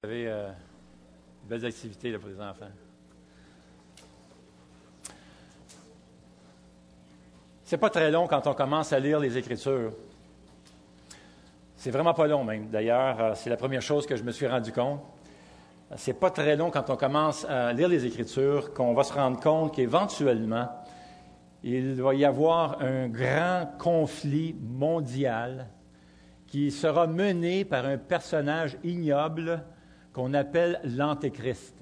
Vous avez de belles activités là, pour les enfants. C'est pas très long quand on commence à lire les Écritures. C'est vraiment pas long même. D'ailleurs, c'est la première chose que je me suis rendu compte. C'est pas très long quand on commence à lire les Écritures qu'on va se rendre compte qu'éventuellement, il va y avoir un grand conflit mondial qui sera mené par un personnage ignoble qu'on appelle l'Antéchrist.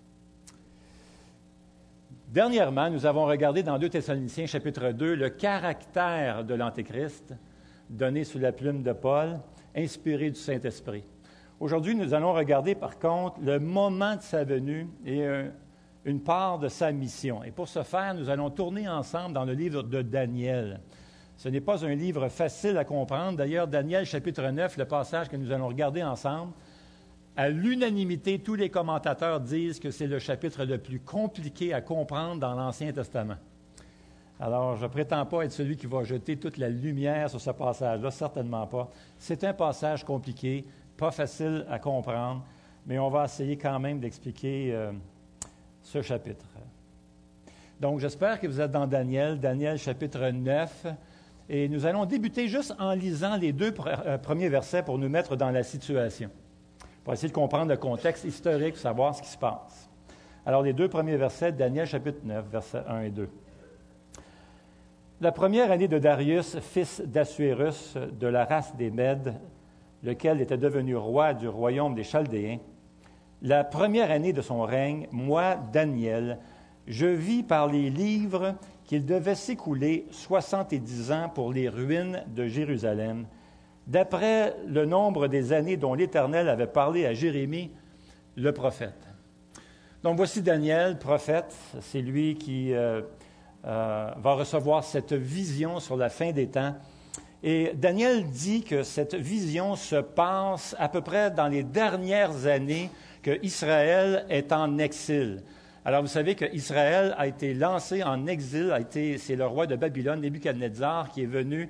Dernièrement, nous avons regardé dans 2 Thessaloniciens, chapitre 2, le caractère de l'Antéchrist, donné sous la plume de Paul, inspiré du Saint-Esprit. Aujourd'hui, nous allons regarder, par contre, le moment de sa venue et une part de sa mission. Et pour ce faire, nous allons tourner ensemble dans le livre de Daniel. Ce n'est pas un livre facile à comprendre. D'ailleurs, Daniel, chapitre 9, le passage que nous allons regarder ensemble, à l'unanimité, tous les commentateurs disent que c'est le chapitre le plus compliqué à comprendre dans l'Ancien Testament. Alors, je ne prétends pas être celui qui va jeter toute la lumière sur ce passage-là, certainement pas. C'est un passage compliqué, pas facile à comprendre, mais on va essayer quand même d'expliquer ce chapitre. Donc, j'espère que vous êtes dans Daniel chapitre 9, et nous allons débuter juste en lisant les 2 premiers versets pour nous mettre dans la situation, pour essayer de comprendre le contexte historique, savoir ce qui se passe. Alors, les 2 premiers versets, Daniel chapitre 9, versets 1 et 2. La première année de Darius, fils d'Assuérus, de la race des Mèdes, lequel était devenu roi du royaume des Chaldéens, la première année de son règne, moi, Daniel, je vis par les livres qu'il devait s'écouler 70 ans pour les ruines de Jérusalem, d'après le nombre des années dont l'Éternel avait parlé à Jérémie, le prophète. Donc voici Daniel, prophète, c'est lui qui va recevoir cette vision sur la fin des temps. Et Daniel dit que cette vision se passe à peu près dans les dernières années que Israël est en exil. Alors, vous savez qu'Israël a été lancé en exil, c'est le roi de Babylone, Nebuchadnezzar, qui est venu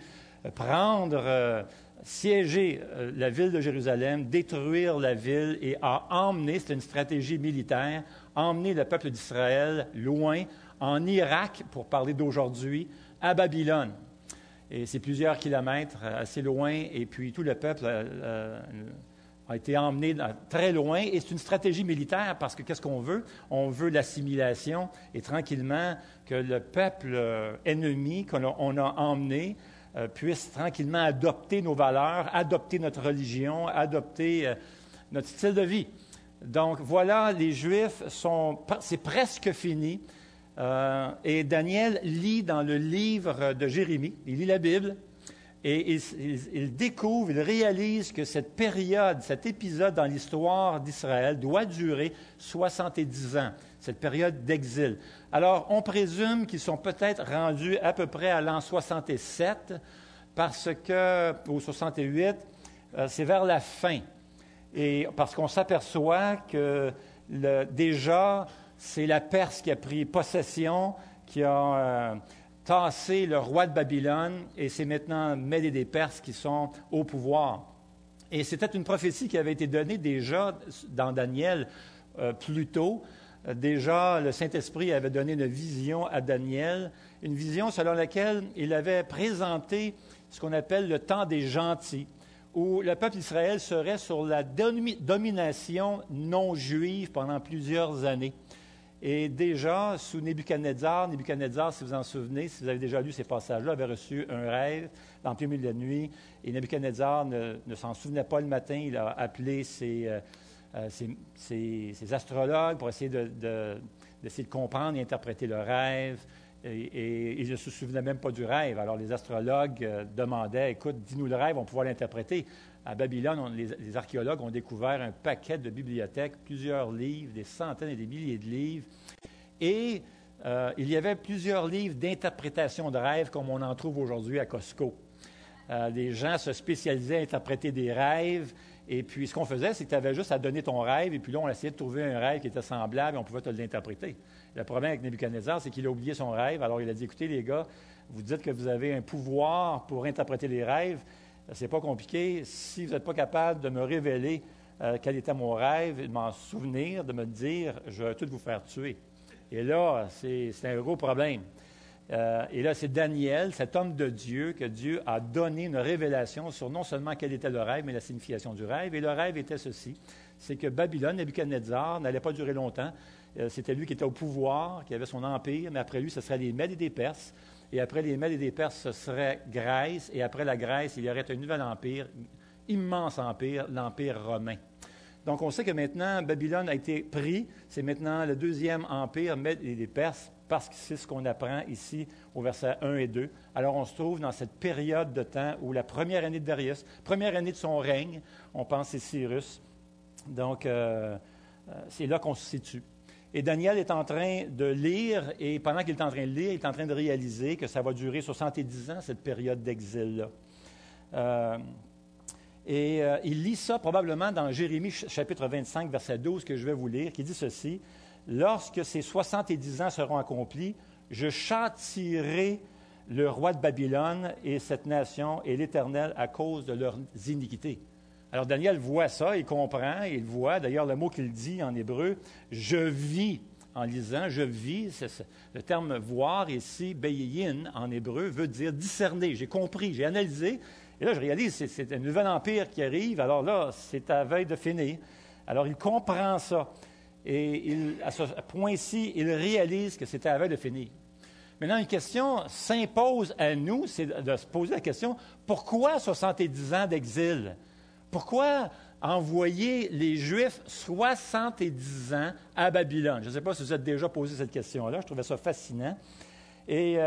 siéger la ville de Jérusalem, détruire la ville et a emmené, c'est une stratégie militaire, emmener le peuple d'Israël loin, en Irak, pour parler d'aujourd'hui, à Babylone. Et c'est plusieurs kilomètres, assez loin, et puis tout le peuple a été emmené très loin, et c'est une stratégie militaire parce que qu'est-ce qu'on veut? On veut l'assimilation et tranquillement que le peuple ennemi qu'on a emmené puisse tranquillement adopter nos valeurs, adopter notre religion, adopter notre style de vie. Donc voilà, les Juifs c'est presque fini. Et Daniel lit dans le livre de Jérémie, il lit la Bible, et il découvre, il réalise que cette période, cet épisode dans l'histoire d'Israël doit durer 70 ans, cette période d'exil. Alors, on présume qu'ils sont peut-être rendus à peu près à l'an 67, ou 68, c'est vers la fin. Et parce qu'on s'aperçoit que déjà, c'est la Perse qui a pris possession, qui a tassé le roi de Babylone, et c'est maintenant Mèdes et des Perses qui sont au pouvoir. Et c'était une prophétie qui avait été donnée déjà dans Daniel plus tôt. Déjà, le Saint-Esprit avait donné une vision à Daniel, une vision selon laquelle il avait présenté ce qu'on appelle le temps des gentils, où le peuple d'Israël serait sur la domination non juive pendant plusieurs années. Et déjà, sous Nebuchadnezzar, si vous en souvenez, si vous avez déjà lu ces passages-là, avait reçu un rêve dans le milieu de la nuit. Et Nebuchadnezzar ne s'en souvenait pas le matin. Il a appelé ses astrologues pour essayer d'essayer de comprendre et interpréter le rêve. Et il ne se souvenait même pas du rêve. Alors les astrologues demandaient, écoute, dis-nous le rêve, on va pouvoir l'interpréter. À Babylone, les archéologues ont découvert un paquet de bibliothèques, plusieurs livres, des centaines et des milliers de livres. Et il y avait plusieurs livres d'interprétation de rêves comme on en trouve aujourd'hui à Costco. Les gens se spécialisaient à interpréter des rêves. Et puis, ce qu'on faisait, c'est que tu avais juste à donner ton rêve, et puis là, on essayait de trouver un rêve qui était semblable, et on pouvait te l'interpréter. Le problème avec Nebuchadnezzar, c'est qu'il a oublié son rêve. Alors, il a dit, écoutez, les gars, vous dites que vous avez un pouvoir pour interpréter les rêves. C'est pas compliqué. Si vous n'êtes pas capable de me révéler quel était mon rêve, de m'en souvenir, de me dire, je vais tout vous faire tuer. Et là, c'est un gros problème. Et là, c'est Daniel, cet homme de Dieu, que Dieu a donné une révélation sur non seulement quel était le rêve, mais la signification du rêve. Et le rêve était ceci, c'est que Babylone, Nebuchadnezzar, n'allait pas durer longtemps. C'était lui qui était au pouvoir, qui avait son empire, mais après lui, ce serait les Mèdes et des Perses. Et après les Mèdes et des Perses, ce serait Grèce. Et après la Grèce, il y aurait un nouvel empire, immense empire, l'Empire romain. Donc, on sait que maintenant, Babylone a été pris. C'est maintenant le deuxième empire, Mèdes et des Perses, parce que c'est ce qu'on apprend ici au verset 1 et 2. Alors, on se trouve dans cette période de temps où la première année de Darius, première année de son règne, on pense c'est Cyrus. Donc, c'est là qu'on se situe. Et Daniel est en train de lire, et pendant qu'il est en train de lire, il est en train de réaliser que ça va durer 70 ans, cette période d'exil-là. Il lit ça probablement dans Jérémie chapitre 25, verset 12, que je vais vous lire, qui dit ceci. « Lorsque ces 70 ans seront accomplis, je châtierai le roi de Babylone et cette nation et l'Éternel à cause de leurs iniquités. » Alors Daniel voit ça, il comprend, il voit, d'ailleurs le mot qu'il dit en hébreu, « je vis ». En lisant, je vis, le terme voir ici, beyin en hébreu, veut dire discerner. J'ai compris, j'ai analysé. Et là, je réalise, c'est un nouvel empire qui arrive. Alors là, c'est à veille de finir. Alors, il comprend ça. Et à ce point-ci, il réalise que c'est à veille de finir. Maintenant, une question s'impose à nous, c'est de se poser la question, pourquoi 70 ans d'exil? Pourquoi envoyer les Juifs 70 ans à Babylone? Je ne sais pas si vous êtes déjà posé cette question-là, je trouvais ça fascinant. Et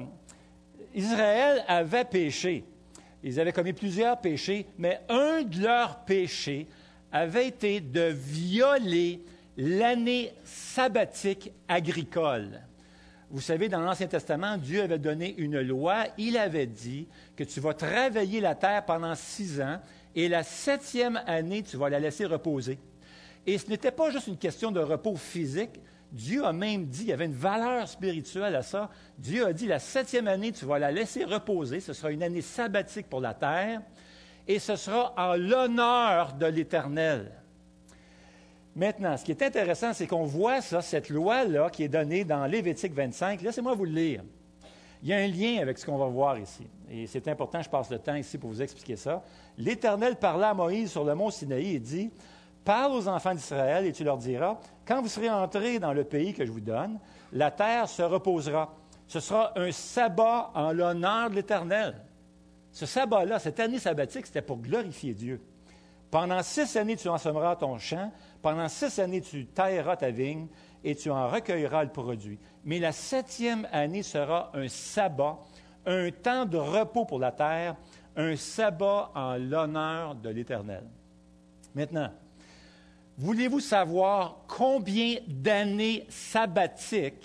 Israël avait péché. Ils avaient commis plusieurs péchés, mais un de leurs péchés avait été de violer l'année sabbatique agricole. Vous savez, dans l'Ancien Testament, Dieu avait donné une loi. Il avait dit que tu vas travailler la terre pendant 6 ans et la 7e année, tu vas la laisser reposer. Et ce n'était pas juste une question de repos physique. Dieu a même dit, il y avait une valeur spirituelle à ça. Dieu a dit, la 7e année, tu vas la laisser reposer. Ce sera une année sabbatique pour la terre et ce sera en l'honneur de l'Éternel. Maintenant, ce qui est intéressant, c'est qu'on voit ça, cette loi-là qui est donnée dans Lévitique 25. Laissez-moi vous le lire. Il y a un lien avec ce qu'on va voir ici. Et c'est important, je passe le temps ici pour vous expliquer ça. L'Éternel parla à Moïse sur le mont Sinaï et dit, « Parle aux enfants d'Israël et tu leur diras, quand vous serez entrés dans le pays que je vous donne, la terre se reposera. Ce sera un sabbat en l'honneur de l'Éternel. » Ce sabbat-là, cette année sabbatique, c'était pour glorifier Dieu. Pendant 6 années, tu ensommeras ton champ. Pendant 6 années, tu tailleras ta vigne et tu en recueilleras le produit. Mais la 7e année sera un sabbat, un temps de repos pour la terre, un sabbat en l'honneur de l'Éternel. Maintenant, voulez-vous savoir combien d'années sabbatiques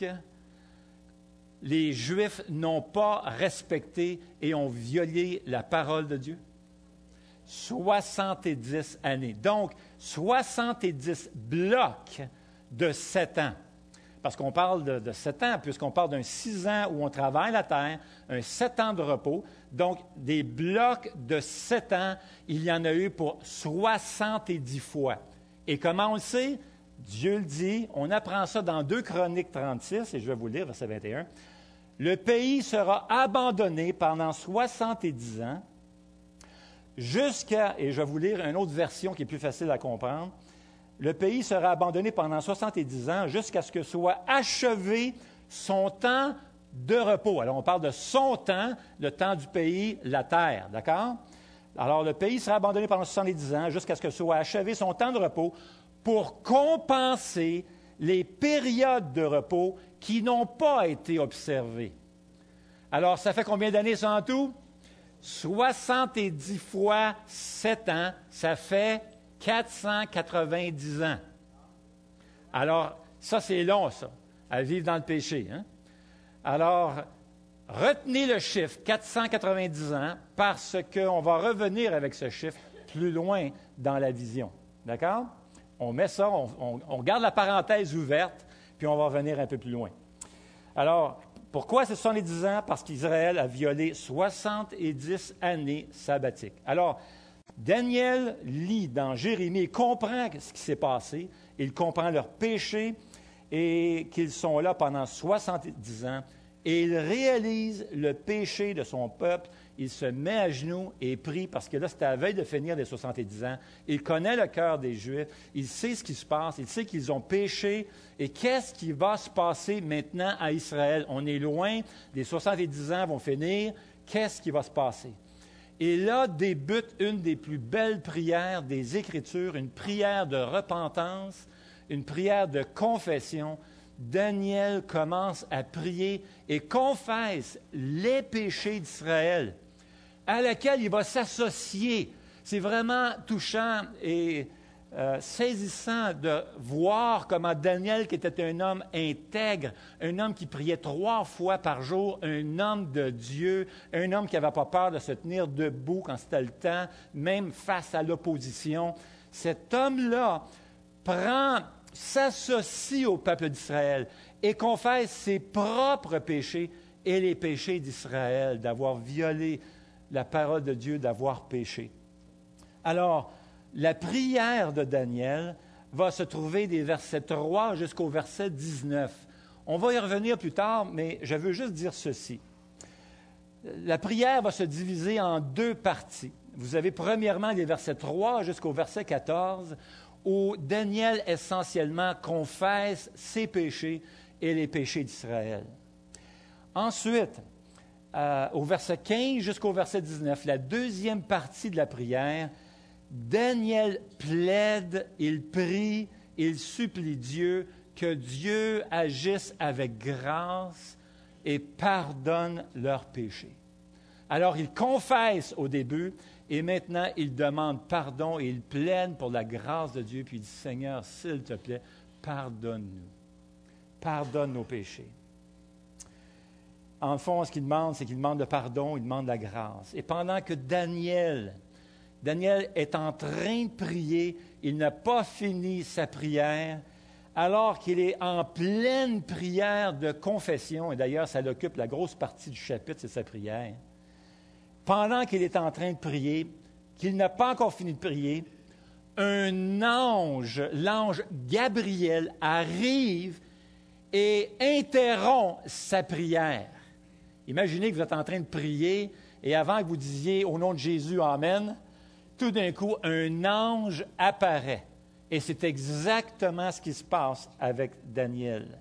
les Juifs n'ont pas respecté et ont violé la parole de Dieu? 70 années. Donc, 70 blocs de 7 ans. Parce qu'on parle de 7 ans, puisqu'on parle d'un 6 ans où on travaille la terre, un 7 ans de repos. Donc, des blocs de 7 ans, il y en a eu pour 70 fois. Et comment on le sait? Dieu le dit, on apprend ça dans 2 Chroniques 36, et je vais vous le lire, verset 21. « Le pays sera abandonné pendant 70 ans, jusqu'à, et je vais vous lire une autre version qui est plus facile à comprendre, le pays sera abandonné pendant 70 ans jusqu'à ce que soit achevé son temps de repos. » Alors, on parle de son temps, le temps du pays, la terre, d'accord? Alors, le pays sera abandonné pendant 70 ans jusqu'à ce que soit achevé son temps de repos pour compenser les périodes de repos qui n'ont pas été observées. Alors, ça fait combien d'années ça en tout? 70 fois 7 ans, ça fait 490 ans. Alors, ça, c'est long, ça, à vivre dans le péché. Hein? Alors, retenez le chiffre 490 ans parce qu'on va revenir avec ce chiffre plus loin dans la vision. D'accord? On met ça, on garde la parenthèse ouverte, puis on va revenir un peu plus loin. Alors, pourquoi c'est 70 ans? Parce qu'Israël a violé 70 années sabbatiques. Alors, Daniel lit dans Jérémie et comprend ce qui s'est passé. Il comprend leur péché et qu'ils sont là pendant 70 ans. Et il réalise le péché de son peuple. Il se met à genoux et prie parce que là, c'était à la veille de finir les 70 ans. Il connaît le cœur des Juifs. Il sait ce qui se passe. Il sait qu'ils ont péché. Et qu'est-ce qui va se passer maintenant à Israël? On est loin. Les 70 ans vont finir. Qu'est-ce qui va se passer? Et là débute une des plus belles prières des Écritures, une prière de repentance, une prière de confession. Daniel commence à prier et confesse les péchés d'Israël, à laquelle il va s'associer. C'est vraiment touchant et saisissant de voir comment Daniel, qui était un homme intègre, un homme qui priait 3 fois par jour, un homme de Dieu, un homme qui n'avait pas peur de se tenir debout quand c'était le temps, même face à l'opposition, cet homme-là s'associe au peuple d'Israël et confesse ses propres péchés et les péchés d'Israël, d'avoir violé la parole de Dieu, d'avoir péché. Alors, la prière de Daniel va se trouver des versets 3 jusqu'au verset 19. On va y revenir plus tard, mais je veux juste dire ceci. La prière va se diviser en 2 parties. Vous avez premièrement les versets 3 jusqu'au verset 14, où Daniel essentiellement confesse ses péchés et les péchés d'Israël. Ensuite, au verset 15 jusqu'au verset 19, la deuxième partie de la prière, Daniel plaide, il prie, il supplie Dieu que Dieu agisse avec grâce et pardonne leurs péchés. Alors, il confesse au début et maintenant, il demande pardon et il plaide pour la grâce de Dieu, puis il dit, Seigneur, s'il te plaît, pardonne-nous. Pardonne nos péchés. En fond, ce qu'il demande, c'est qu'il demande le pardon, il demande la grâce. Et pendant que Daniel est en train de prier, il n'a pas fini sa prière, alors qu'il est en pleine prière de confession, et d'ailleurs, ça l'occupe la grosse partie du chapitre, c'est sa prière. Pendant qu'il est en train de prier, qu'il n'a pas encore fini de prier, un ange, l'ange Gabriel, arrive et interrompt sa prière. Imaginez que vous êtes en train de prier et avant que vous disiez au nom de Jésus, Amen, tout d'un coup, un ange apparaît. Et c'est exactement ce qui se passe avec Daniel.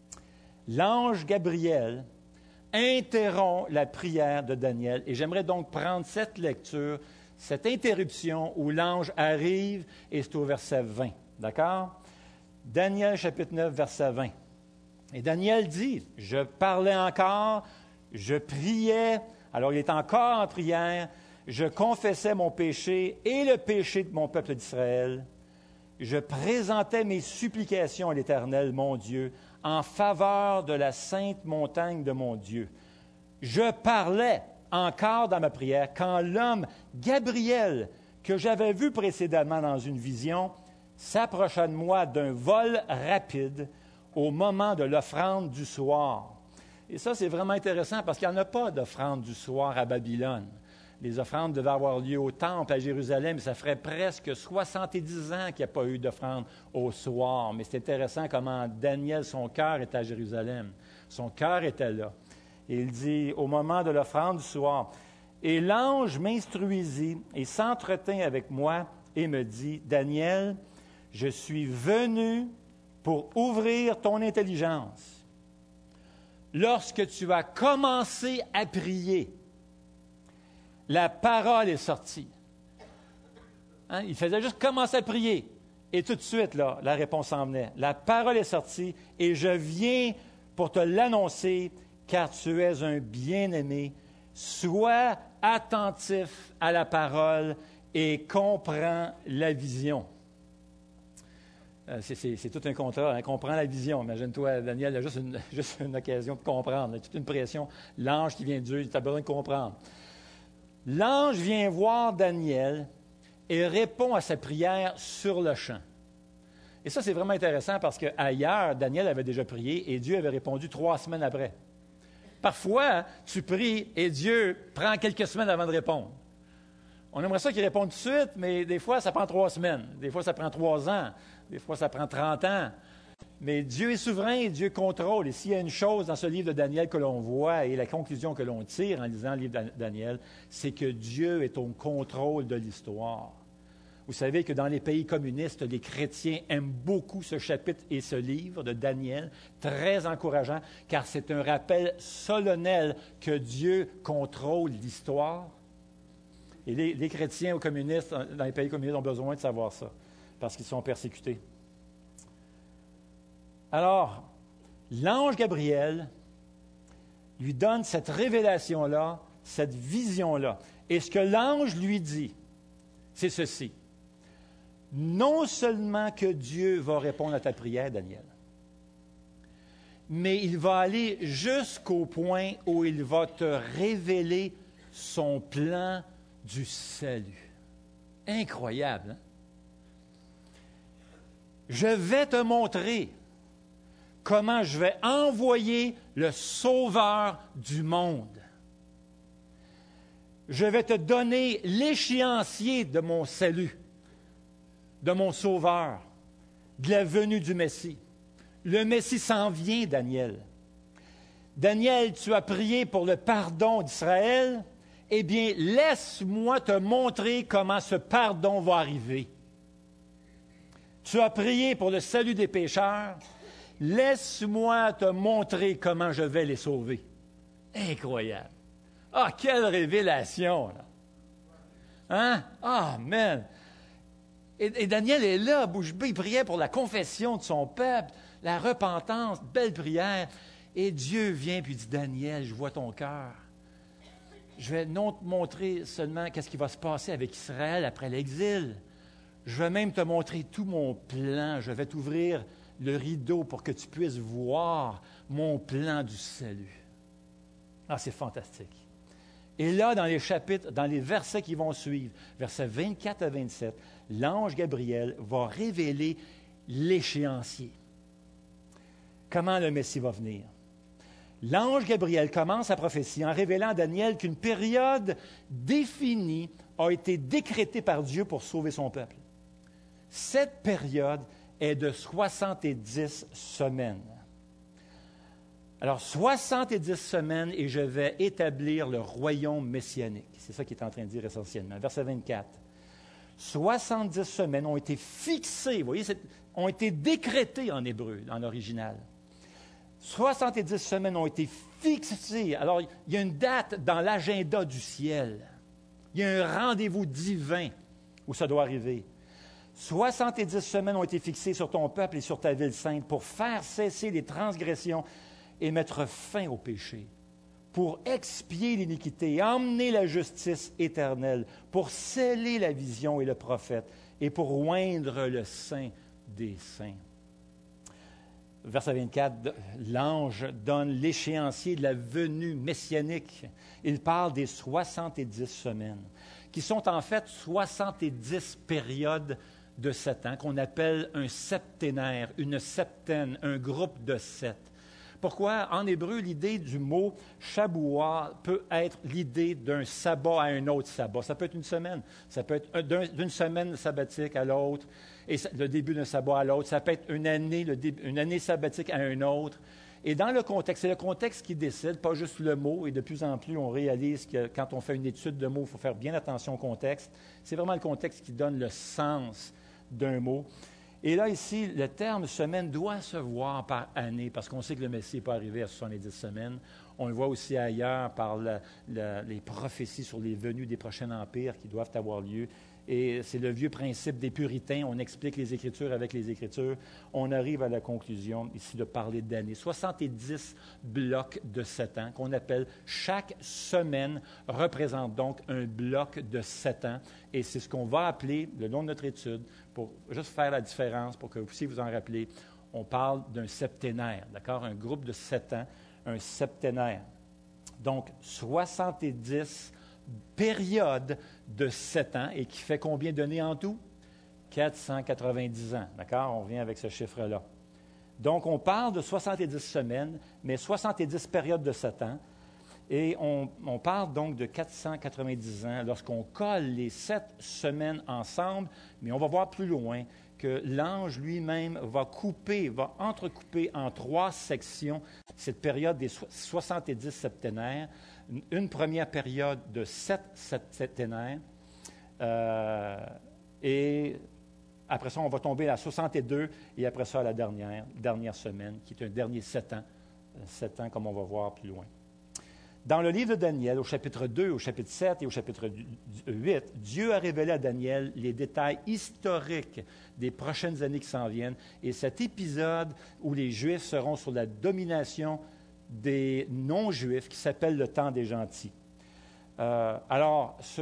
L'ange Gabriel interrompt la prière de Daniel. Et j'aimerais donc prendre cette lecture, cette interruption où l'ange arrive, et c'est au verset 20. D'accord? Daniel, chapitre 9, verset 20. Et Daniel dit, « Je parlais encore, je priais, alors il est encore en prière, je confessais mon péché et le péché de mon peuple d'Israël. Je présentais mes supplications à l'Éternel, mon Dieu, en faveur de la sainte montagne de mon Dieu. Je parlais encore dans ma prière quand l'homme Gabriel, que j'avais vu précédemment dans une vision, s'approcha de moi d'un vol rapide au moment de l'offrande du soir. » Et ça, c'est vraiment intéressant parce qu'il n'y en a pas d'offrande du soir à Babylone. Les offrandes devaient avoir lieu au temple à Jérusalem, et ça ferait presque 70 ans qu'il n'y a pas eu d'offrande au soir. Mais c'est intéressant comment Daniel, son cœur était à Jérusalem. Son cœur était là. Et il dit, au moment de l'offrande du soir, « Et l'ange m'instruisit et s'entretint avec moi et me dit, « Daniel, je suis venu pour ouvrir ton intelligence. Lorsque tu as commencé à prier, la parole est sortie. » Hein? Il faisait juste commencer à prier. Et tout de suite, là, la réponse en venait. La parole est sortie et je viens pour te l'annoncer, car tu es un bien-aimé. Sois attentif à la parole et comprends la vision. C'est tout un contrat, hein? Comprends la vision. Imagine-toi, Daniel a juste une occasion de comprendre. Il a toute une pression. L'ange qui vient de Dieu, tu as besoin de comprendre. L'ange vient voir Daniel et répond à sa prière sur le champ. Et ça, c'est vraiment intéressant parce qu'ailleurs, Daniel avait déjà prié et Dieu avait répondu 3 semaines après. Parfois, tu pries et Dieu prend quelques semaines avant de répondre. On aimerait ça qu'il réponde tout de suite, mais des fois, ça prend 3 semaines. Des fois, ça prend 3 ans. Des fois, ça prend 30 ans. Mais Dieu est souverain et Dieu contrôle. Et s'il y a une chose dans ce livre de Daniel que l'on voit et la conclusion que l'on tire en lisant le livre de Daniel, c'est que Dieu est au contrôle de l'histoire. Vous savez que dans les pays communistes, les chrétiens aiment beaucoup ce chapitre et ce livre de Daniel, très encourageant, car c'est un rappel solennel que Dieu contrôle l'histoire. Et les chrétiens ou communistes dans les pays communistes ont besoin de savoir ça, parce qu'ils sont persécutés. Alors, l'ange Gabriel lui donne cette révélation-là, cette vision-là. Et ce que l'ange lui dit, c'est ceci. Non seulement que Dieu va répondre à ta prière, Daniel, mais il va aller jusqu'au point où il va te révéler son plan du salut. Incroyable, hein? Je vais te montrer comment je vais envoyer le Sauveur du monde. Je vais te donner l'échéancier de mon salut, de mon Sauveur, de la venue du Messie. Le Messie s'en vient, Daniel. Daniel, tu as prié pour le pardon d'Israël. Eh bien, laisse-moi te montrer comment ce pardon va arriver. Tu as prié pour le salut des pécheurs. Laisse-moi te montrer comment je vais les sauver. Incroyable. Ah, quelle révélation, là. Hein? Amen. Et Daniel est là, bouche bée, il priait pour la confession de son peuple, la repentance, belle prière. Et Dieu vient puis dit, Daniel, je vois ton cœur. Je vais non te montrer seulement qu'est-ce qui va se passer avec Israël après l'exil. Je vais même te montrer tout mon plan. Je vais t'ouvrir le rideau pour que tu puisses voir mon plan du salut. Ah, c'est fantastique. Et là, dans les chapitres, dans les versets qui vont suivre, versets 24 à 27, l'ange Gabriel va révéler l'échéancier. Comment le Messie va venir? L'ange Gabriel commence sa prophétie en révélant à Daniel qu'une période définie a été décrétée par Dieu pour sauver son peuple. Cette période est de 70 semaines. Alors, 70 semaines et je vais établir le royaume messianique. C'est ça qu'il est en train de dire essentiellement. Verset 24. 70 semaines ont été fixées, vous voyez, ont été décrétées en hébreu, dans l'original. 70 semaines ont été fixées. Alors, il y a une date dans l'agenda du ciel. Il y a un rendez-vous divin où ça doit arriver. 70 semaines ont été fixées sur ton peuple et sur ta ville sainte pour faire cesser les transgressions et mettre fin au péché, pour expier l'iniquité, emmener la justice éternelle, pour sceller la vision et le prophète, et pour oindre le saint des saints. Verset 24, l'ange donne l'échéancier de la venue messianique. Il parle des 70 semaines, qui sont en fait 70 périodes de 7 ans, qu'on appelle un septénaire, une septaine, un groupe de 7. Pourquoi? En hébreu, l'idée du mot « Shabuah » peut être l'idée d'un sabbat à un autre sabbat. Ça peut être une semaine. Ça peut être d'une semaine sabbatique à l'autre, et le début d'un sabbat à l'autre. Ça peut être une année sabbatique à un autre. Et dans le contexte, c'est le contexte qui décide, pas juste le mot. Et de plus en plus, on réalise que quand on fait une étude de mots, il faut faire bien attention au contexte. C'est vraiment le contexte qui donne le sens d'un mot. Et là, ici, le terme semaine doit se voir par année, parce qu'on sait que le Messie n'est pas arrivé à 70 semaines. On le voit aussi ailleurs par les prophéties sur les venues des prochains empires qui doivent avoir lieu. Et c'est le vieux principe des puritains. On explique les Écritures avec les Écritures. On arrive à la conclusion ici de parler d'années. 70 blocs de 7 ans qu'on appelle chaque semaine représente donc un bloc de 7 ans. Et c'est ce qu'on va appeler, le long de notre étude, pour juste faire la différence, pour que vous puissiez vous en rappeler, on parle d'un septénaire, d'accord? Un groupe de 7 ans, un septénaire. Donc, 70 périodes de 7 ans, et qui fait combien d'années en tout? 490 ans, d'accord? On revient avec ce chiffre-là. Donc, on parle de 70 semaines, mais 70 périodes de 7 ans. Et on parle donc de 490 ans lorsqu'on colle les 7 semaines ensemble, mais on va voir plus loin que l'ange lui-même va entrecouper en 3 sections cette période des 70 septénaires, une première période de 7 septénaires, et après ça, on va tomber à 62, et après ça, à la dernière semaine, qui est un dernier 7 ans, comme on va voir plus loin. Dans le livre de Daniel, au chapitre 2, au chapitre 7 et au chapitre 8, Dieu a révélé à Daniel les détails historiques des prochaines années qui s'en viennent, et cet épisode où les Juifs seront sous la domination des non-Juifs, qui s'appelle le temps des gentils. Alors, ce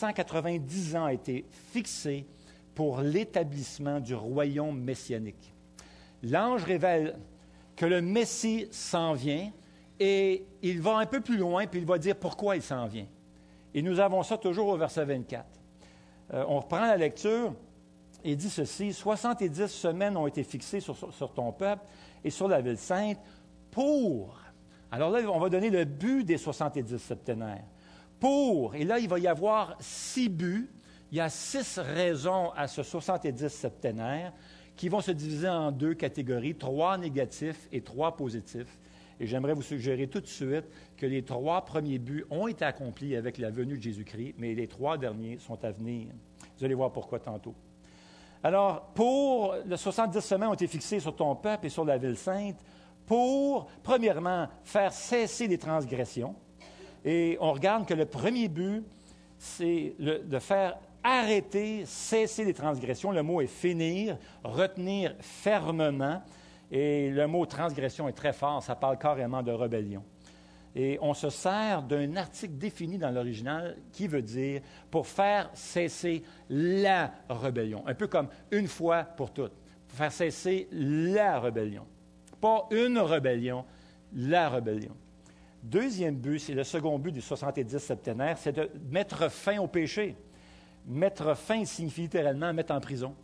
490 ans a été fixé pour l'établissement du royaume messianique. L'ange révèle que le Messie s'en vient, et il va un peu plus loin, puis il va dire pourquoi il s'en vient. Et nous avons ça toujours au verset 24. On reprend la lecture et dit ceci: « 70 semaines ont été fixées sur ton peuple et sur la ville sainte pour... » Alors là, on va donner le but des 70 septénaires. Pour, et là, il va y avoir 6 buts. Il y a 6 raisons à ce 70 septénaires qui vont se diviser en 2 catégories, 3 négatifs et 3 positifs. Et j'aimerais vous suggérer tout de suite que les 3 premiers buts ont été accomplis avec la venue de Jésus-Christ, mais les 3 derniers sont à venir. Vous allez voir pourquoi tantôt. Alors, pour les 70 semaines ont été fixées sur ton peuple et sur la ville sainte, pour, premièrement, faire cesser les transgressions. Et on regarde que le premier but, c'est de faire arrêter, cesser les transgressions. Le mot est finir, retenir fermement. Et le mot transgression est très fort, ça parle carrément de rébellion. Et on se sert d'un article défini dans l'original qui veut dire pour faire cesser la rébellion. Un peu comme une fois pour toutes. Pour faire cesser la rébellion. Pas une rébellion, la rébellion. Deuxième but, c'est le second but du 70 septénaire, c'est de mettre fin au péché. Mettre fin signifie littéralement mettre en prison.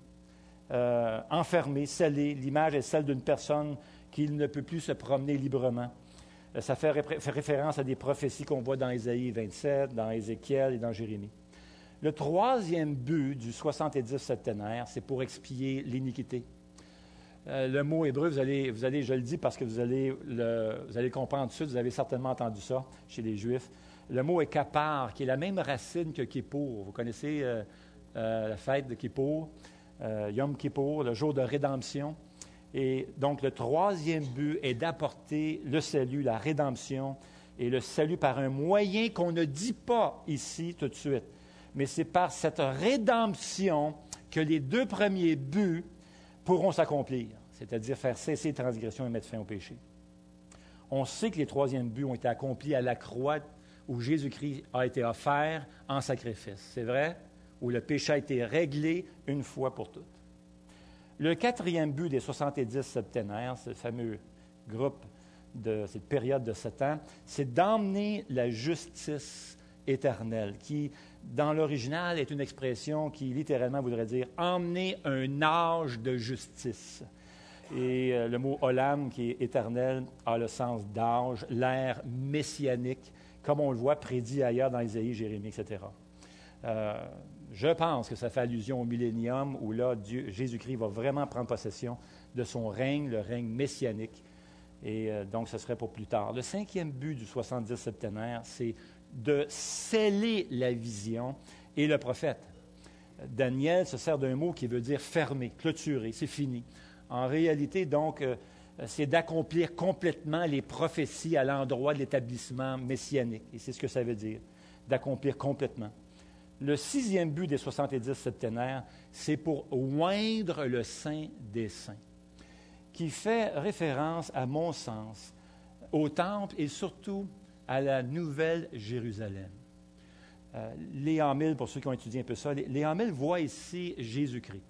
Enfermé, scellé. L'image est celle d'une personne qui ne peut plus se promener librement. Ça fait référence à des prophéties qu'on voit dans Ésaïe 27, dans Ézéchiel et dans Jérémie. Le troisième but du 70 septénaire, c'est pour expier l'iniquité. Le mot hébreu, vous allez, je le dis parce que vous allez comprendre tout de suite, vous avez certainement entendu ça chez les Juifs. Le mot est kapar, qui est la même racine que Kippour. Vous connaissez la fête de Kippour? Yom Kippour, le jour de rédemption. Et donc, le troisième but est d'apporter le salut, la rédemption, et le salut par un moyen qu'on ne dit pas ici tout de suite. Mais c'est par cette rédemption que les 2 premiers buts pourront s'accomplir, c'est-à-dire faire cesser les transgressions et mettre fin au péché. On sait que les 3e buts ont été accomplis à la croix où Jésus-Christ a été offert en sacrifice. C'est vrai? Où le péché a été réglé une fois pour toutes. Le 4e but des 70 septénaires, ce fameux groupe de cette période de 7 ans, c'est d'emmener la justice éternelle, qui, dans l'original, est une expression qui, littéralement, voudrait dire « emmener un âge de justice ». Et le mot « olam », qui est éternel, a le sens d'âge, l'ère messianique, comme on le voit prédit ailleurs dans Ésaïe, Jérémie, etc. Je pense que ça fait allusion au millénium où là, Jésus-Christ va vraiment prendre possession de son règne, le règne messianique. Et donc, ce serait pour plus tard. Le 5e but du 70 septénaire, c'est de sceller la vision et le prophète. Daniel se sert d'un mot qui veut dire fermer, clôturer, c'est fini. En réalité, donc, c'est d'accomplir complètement les prophéties à l'endroit de l'établissement messianique. Et c'est ce que ça veut dire, d'accomplir complètement. Le 6e but des 70 septénaires, c'est pour oindre le Saint des Saints, qui fait référence, à mon sens, au Temple et surtout à la Nouvelle Jérusalem. Léon Mill, pour ceux qui ont étudié un peu ça, Léon Mill voit ici Jésus-Christ.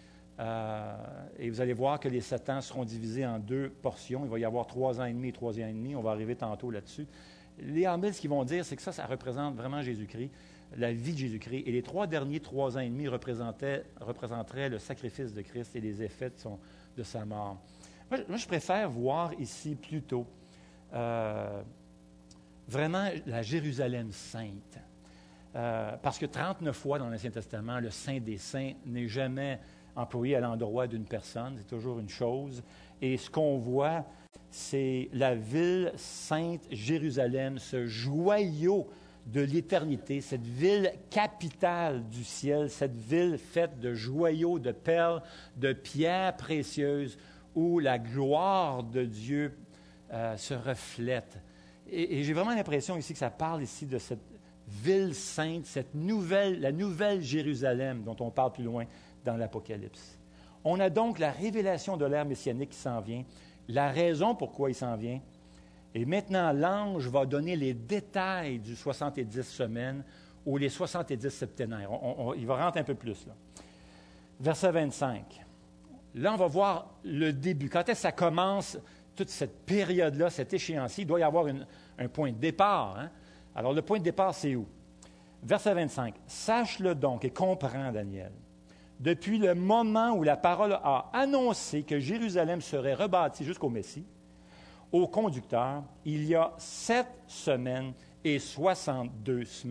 Et vous allez voir que les 7 ans seront divisés en 2 portions. Il va y avoir 3 ans et demi et 3 ans et demi. On va arriver tantôt là-dessus. Léon Mill, ce qu'ils vont dire, c'est que ça représente vraiment Jésus-Christ, la vie de Jésus-Christ. Et les 3 derniers 3 ans et demi représenteraient le sacrifice de Christ et les effets de sa mort. Moi, je préfère voir ici plutôt vraiment la Jérusalem sainte. Parce que 39 fois dans l'Ancien Testament, le Saint des Saints n'est jamais employé à l'endroit d'une personne, c'est toujours une chose. Et ce qu'on voit, c'est la ville sainte Jérusalem, ce joyau de l'éternité, cette ville capitale du ciel, cette ville faite de joyaux, de perles, de pierres précieuses, où la gloire de Dieu se reflète. Et j'ai vraiment l'impression ici que ça parle ici de cette ville sainte, la nouvelle Jérusalem dont on parle plus loin dans l'Apocalypse. On a donc la révélation de l'ère messianique qui s'en vient, la raison pourquoi il s'en vient. Et maintenant, l'ange va donner les détails du 70 semaines ou les 70 septénaires. Il va rentrer un peu plus, là. Verset 25. Là, on va voir le début. Quand est-ce que ça commence, toute cette période-là, cet échéancier? Il doit y avoir un point de départ. Hein? Alors, le point de départ, c'est où? Verset 25. « Sache-le donc et comprends, Daniel, depuis le moment où la parole a annoncé que Jérusalem serait rebâtie jusqu'au Messie, au conducteur, il y a 7 semaines et 62 semaines. »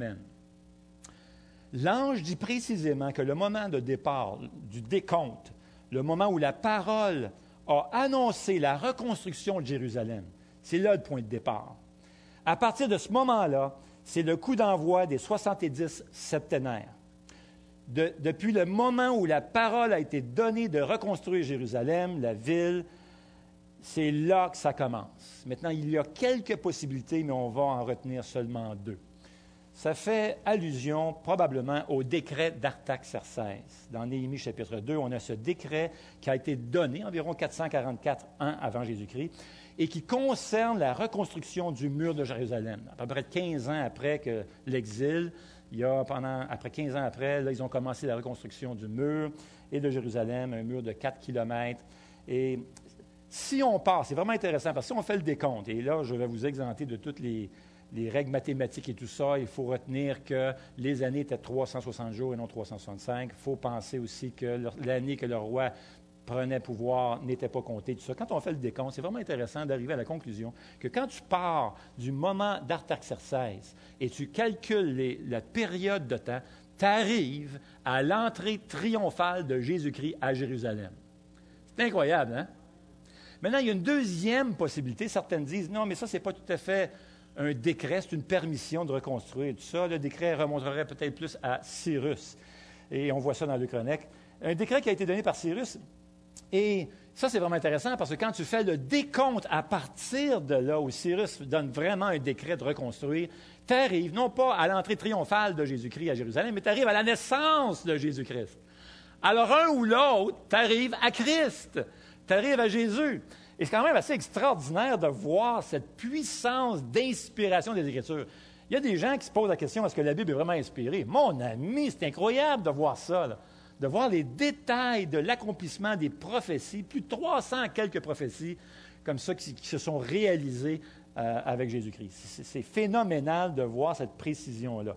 L'ange dit précisément que le moment de départ du décompte, le moment où la parole a annoncé la reconstruction de Jérusalem, c'est là le point de départ. À partir de ce moment-là, c'est le coup d'envoi des 70 septénaires. Depuis le moment où la parole a été donnée de reconstruire Jérusalem, la ville, c'est là que ça commence. Maintenant, il y a quelques possibilités, mais on va en retenir seulement 2. Ça fait allusion probablement au décret d'Artaxerxès. Dans Néhémie chapitre 2, on a ce décret qui a été donné environ 444 ans avant Jésus-Christ et qui concerne la reconstruction du mur de Jérusalem. À peu près 15 ans après que l'exil, après 15 ans après, là, ils ont commencé la reconstruction du mur et de Jérusalem, un mur de 4 kilomètres. Et si on part, c'est vraiment intéressant, parce que si on fait le décompte, et là, je vais vous exempter de toutes les règles mathématiques et tout ça, il faut retenir que les années étaient 360 jours et non 365. Il faut penser aussi que l'année que le roi prenait pouvoir n'était pas comptée, tout ça. Quand on fait le décompte, c'est vraiment intéressant d'arriver à la conclusion que quand tu pars du moment d'Artaxerxès et tu calcules la période de temps, tu arrives à l'entrée triomphale de Jésus-Christ à Jérusalem. C'est incroyable, hein? Maintenant, il y a une deuxième possibilité. Certaines disent, non, mais ça, ce n'est pas tout à fait un décret, c'est une permission de reconstruire tout ça. Le décret remonterait peut-être plus à Cyrus. Et on voit ça dans le Chronique. Un décret qui a été donné par Cyrus. Et ça, c'est vraiment intéressant parce que quand tu fais le décompte à partir de là où Cyrus donne vraiment un décret de reconstruire, tu arrives non pas à l'entrée triomphale de Jésus-Christ à Jérusalem, mais tu arrives à la naissance de Jésus-Christ. Alors, un ou l'autre, tu arrives à Christ. Tu arrives à Jésus. Et c'est quand même assez extraordinaire de voir cette puissance d'inspiration des Écritures. Il y a des gens qui se posent la question, est-ce que la Bible est vraiment inspirée? Mon ami, c'est incroyable de voir ça, là. De voir les détails de l'accomplissement des prophéties, plus de 300 quelques prophéties comme ça qui se sont réalisées avec Jésus-Christ. C'est phénoménal de voir cette précision-là.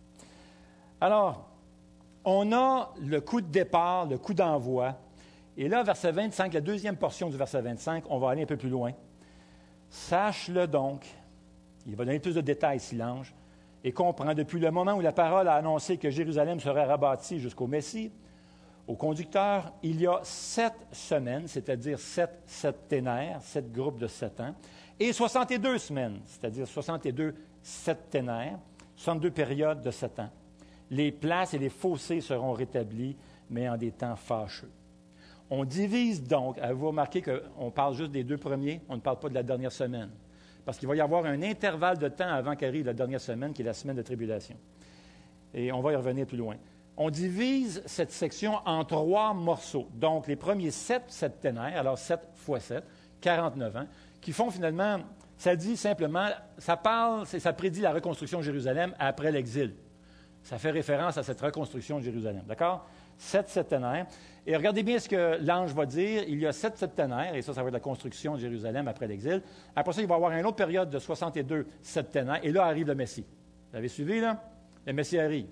Alors, on a le coup de départ, le coup d'envoi. Et là, verset 25, la deuxième portion du verset 25, on va aller un peu plus loin. « Sache-le donc », il va donner plus de détails ici, l'ange, « et comprends, depuis le moment où la parole a annoncé que Jérusalem serait rebâtie jusqu'au Messie, au conducteur, il y a 7 semaines, c'est-à-dire 7 septénaires, 7 groupes de 7 ans, et 62 semaines, c'est-à-dire 62 septénaires, 62 périodes de 7 ans. Les places et les fossés seront rétablis, mais en des temps fâcheux. » On divise donc, avez-vous remarqué qu'on parle juste des 2 premiers, on ne parle pas de la dernière semaine, parce qu'il va y avoir un intervalle de temps avant qu'arrive la dernière semaine, qui est la semaine de tribulation. Et on va y revenir plus loin. On divise cette section en 3 morceaux. Donc, les premiers 7 septénaires, alors 7 fois 7, 49 ans, qui font finalement, ça dit simplement, ça prédit la reconstruction de Jérusalem après l'exil. Ça fait référence à cette reconstruction de Jérusalem, d'accord? 7 septénaires. Et regardez bien ce que l'ange va dire. Il y a 7 septénaires, et ça va être la construction de Jérusalem après l'exil. Après ça, il va y avoir une autre période de 62 septénaires, et là arrive le Messie. Vous avez suivi, là? Le Messie arrive.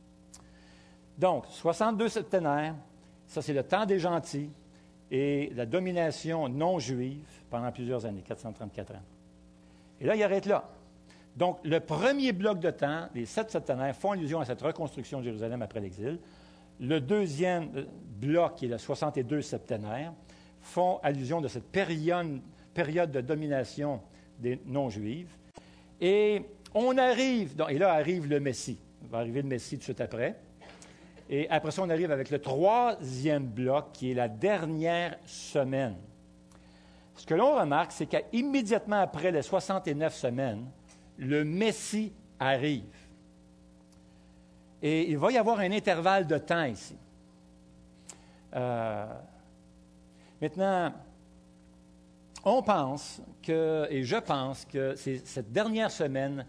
Donc, 62 septénaires, ça c'est le temps des gentils et la domination non juive pendant plusieurs années, 434 ans. Et là, il arrête là. Donc, le premier bloc de temps, les 7 septénaires, font allusion à cette reconstruction de Jérusalem après l'exil. Le deuxième bloc, qui est le 62 septénaires, font allusion de cette période de domination des non-juifs. Et on arrive, et là arrive le Messie. Il va arriver le Messie tout de suite après. Et après ça, on arrive avec le troisième bloc, qui est la dernière semaine. Ce que l'on remarque, c'est qu'immédiatement après les 69 semaines, le Messie arrive. Et il va y avoir un intervalle de temps ici. Maintenant, on pense que, et je pense que cette dernière semaine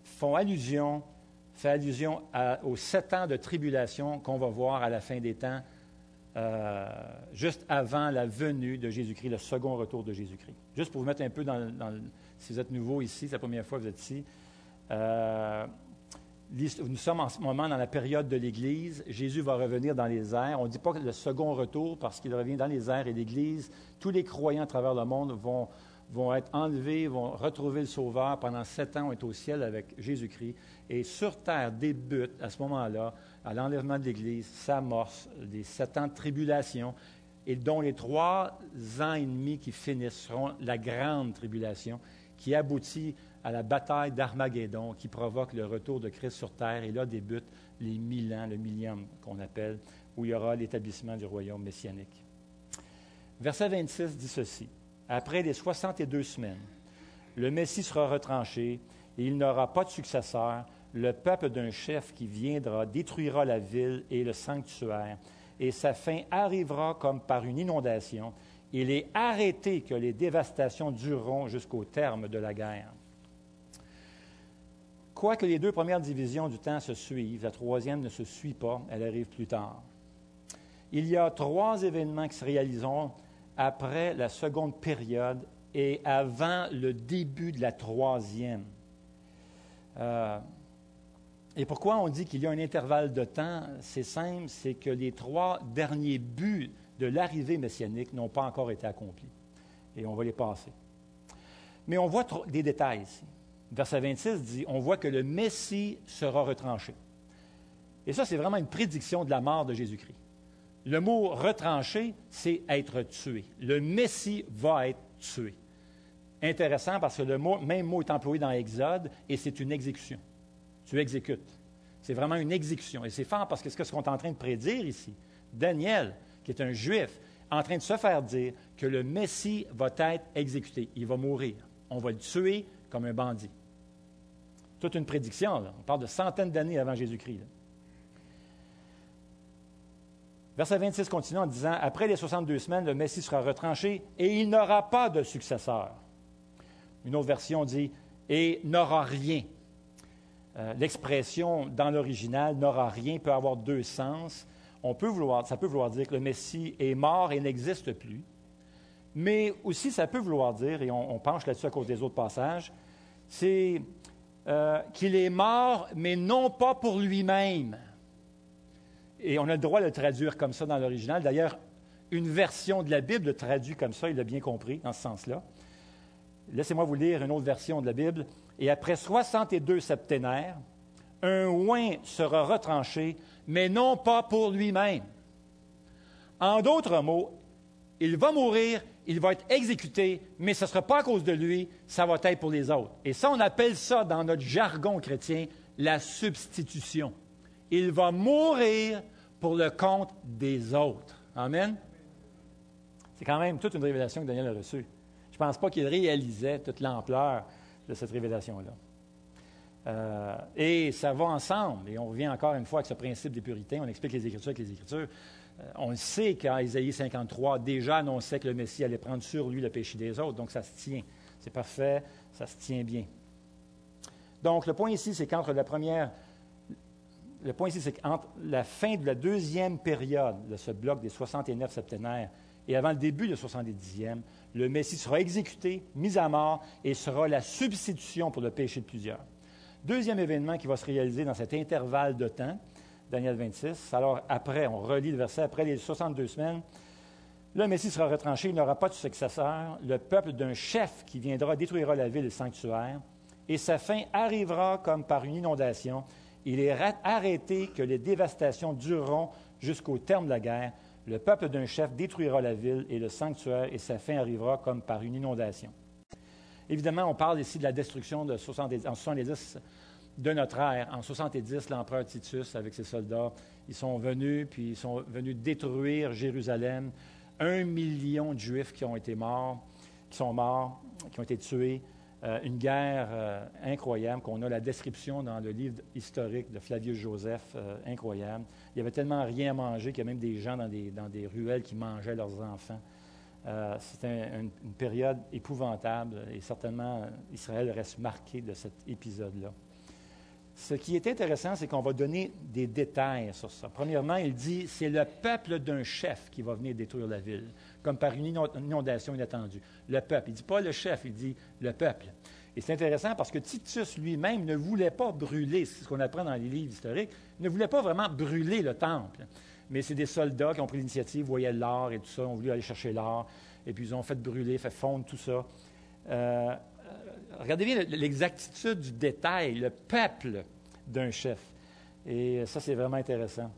fait allusion aux 7 ans de tribulation qu'on va voir à la fin des temps, juste avant la venue de Jésus-Christ, le second retour de Jésus-Christ. Juste pour vous mettre un peu si vous êtes nouveau ici, c'est la première fois que vous êtes ici, nous sommes en ce moment dans la période de l'Église. Jésus va revenir dans les airs. On ne dit pas que le second retour parce qu'il revient dans les airs et l'Église, tous les croyants à travers le monde vont être enlevés, vont retrouver le Sauveur. Pendant 7 ans, on est au ciel avec Jésus-Christ. Et sur terre débute à ce moment-là, à l'enlèvement de l'Église, s'amorce des 7 ans de tribulation et dont les 3 ans et demi qui finissent seront la grande tribulation qui aboutit à la bataille d'Armageddon qui provoque le retour de Christ sur terre. Et là débutent les 1000 ans, le millénium qu'on appelle, où il y aura l'établissement du royaume messianique. Verset 26 dit ceci. « Après les 62 semaines, le Messie sera retranché et il n'aura pas de successeur. Le peuple d'un chef qui viendra détruira la ville et le sanctuaire, et sa fin arrivera comme par une inondation. Il est arrêté que les dévastations dureront jusqu'au terme de la guerre. » Quoique les 2 premières divisions du temps se suivent, la troisième ne se suit pas, elle arrive plus tard. Il y a 3 événements qui se réaliseront après la seconde période et avant le début de la troisième. Et pourquoi on dit qu'il y a un intervalle de temps? C'est simple, c'est que les 3 derniers buts de l'arrivée messianique n'ont pas encore été accomplis. Et on va les passer. Mais on voit des détails ici. Verset 26 dit, on voit que le Messie sera retranché. Et ça, c'est vraiment une prédiction de la mort de Jésus-Christ. Le mot « retranché », c'est « être tué ». Le Messie va être tué. Intéressant parce que même mot est employé dans Exode et c'est une exécution. Tu exécutes. C'est vraiment une exécution. Et c'est fort parce que ce qu'on est en train de prédire ici, Daniel, qui est un Juif, en train de se faire dire que le Messie va être exécuté. Il va mourir. On va le tuer comme un bandit. Toute une prédiction, là. On parle de centaines d'années avant Jésus-Christ. Là. Verset 26 continue en disant, « Après les 62 semaines, le Messie sera retranché et il n'aura pas de successeur. » Une autre version dit, « Et n'aura rien. » L'expression dans l'original, « n'aura rien » peut avoir 2 sens. Ça peut vouloir dire que le Messie est mort et n'existe plus. Mais aussi, ça peut vouloir dire, et on penche là-dessus à cause des autres passages, c'est qu'il est mort, mais non pas pour lui-même. Et on a le droit de le traduire comme ça dans l'original. D'ailleurs, une version de la Bible le traduit comme ça, il l'a bien compris dans ce sens-là. Laissez-moi vous lire une autre version de la Bible. « Et après 62 septénaires, un oint sera retranché, mais non pas pour lui-même. » En d'autres mots, il va mourir, il va être exécuté, mais ce ne sera pas à cause de lui, ça va être pour les autres. Et ça, on appelle ça, dans notre jargon chrétien, la substitution. Il va mourir pour le compte des autres. Amen? C'est quand même toute une révélation que Daniel a reçue. Je ne pense pas qu'il réalisait toute l'ampleur de cette révélation-là. Et ça va ensemble. Et on revient encore une fois avec ce principe des puritains. On explique les Écritures avec les Écritures. On sait qu'en Ésaïe 53, déjà annonçait que le Messie allait prendre sur lui le péché des autres. Donc, ça se tient. C'est parfait. Ça se tient bien. Donc, le point ici, c'est qu'entre la fin de la deuxième période de ce bloc des 69 septénaires et avant le début du 70e, le Messie sera exécuté, mis à mort et sera la substitution pour le péché de plusieurs. Deuxième événement qui va se réaliser dans cet intervalle de temps, Daniel 26. Alors après, on relit le verset, après les 62 semaines, le Messie sera retranché, il n'aura pas de successeur, le peuple d'un chef qui viendra détruira la ville et le sanctuaire, et sa fin arrivera comme par une inondation. Il est arrêté que les dévastations dureront jusqu'au terme de la guerre. Le peuple d'un chef détruira la ville et le sanctuaire, et sa fin arrivera comme par une inondation. » Évidemment, on parle ici de la destruction en 70 de notre ère. En 70, l'empereur Titus, avec ses soldats, ils sont venus détruire Jérusalem. 1 million de Juifs qui ont été morts, qui ont été tués. Une guerre incroyable, qu'on a la description dans le livre historique de Flavius Joseph, incroyable. Il y avait tellement rien à manger qu'il y a même des gens dans des ruelles qui mangeaient leurs enfants. C'était une période épouvantable et certainement Israël reste marqué de cet épisode-là. Ce qui est intéressant, c'est qu'on va donner des détails sur ça. Premièrement, il dit c'est le peuple d'un chef qui va venir détruire la ville, comme par une inondation inattendue. Le peuple. Il ne dit pas le chef, il dit le peuple. Et c'est intéressant parce que Titus lui-même ne voulait pas brûler, c'est ce qu'on apprend dans les livres historiques, ne voulait pas vraiment brûler le temple. Mais c'est des soldats qui ont pris l'initiative, voyaient l'or et tout ça, ont voulu aller chercher l'or, et puis ils ont fait brûler, fait fondre tout ça. Regardez bien l'exactitude du détail, le peuple d'un chef. Et ça, c'est vraiment intéressant.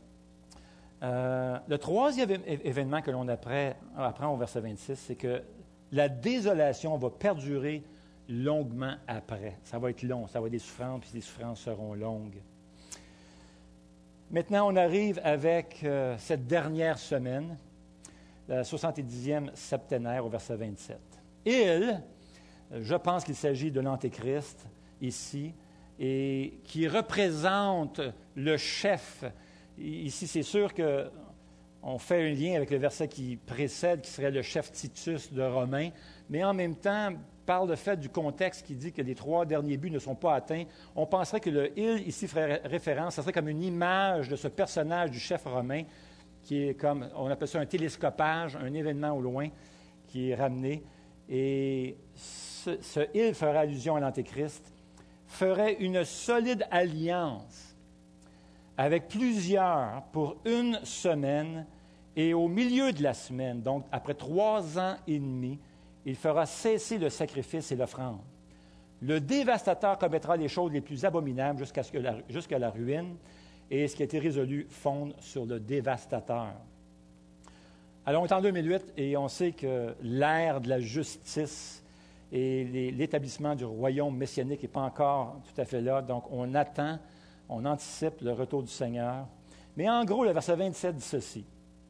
Le troisième événement que l'on apprend au verset 26, c'est que la désolation va perdurer longuement après. Ça va être long, ça va être des souffrances, puis les souffrances seront longues. Maintenant, on arrive avec cette dernière semaine, la 70e septénaire au verset 27. Il, je pense qu'il s'agit de l'Antéchrist ici, et qui représente le chef. Ici, c'est sûr qu'on fait un lien avec le verset qui précède, qui serait le chef Titus de Romains, mais en même temps, par le fait du contexte qui dit que les 3 derniers buts ne sont pas atteints, on penserait que le « il » ici ferait référence, ça serait comme une image de ce personnage du chef romain, qui est comme, on appelle ça un télescopage, un événement au loin qui est ramené. Et ce « il » fera allusion à l'Antéchrist, ferait une solide alliance avec plusieurs pour 1 semaine, et au milieu de la semaine, donc après 3 ans et demi, il fera cesser le sacrifice et l'offrande. Le dévastateur commettra les choses les plus abominables jusqu'à la ruine, et ce qui a été résolu fonde sur le dévastateur. Alors, on est en 2008 et on sait que l'ère de la justice et l'établissement du royaume messianique n'est pas encore tout à fait là. Donc, on attend, on anticipe le retour du Seigneur. Mais en gros, le verset 27 dit ceci.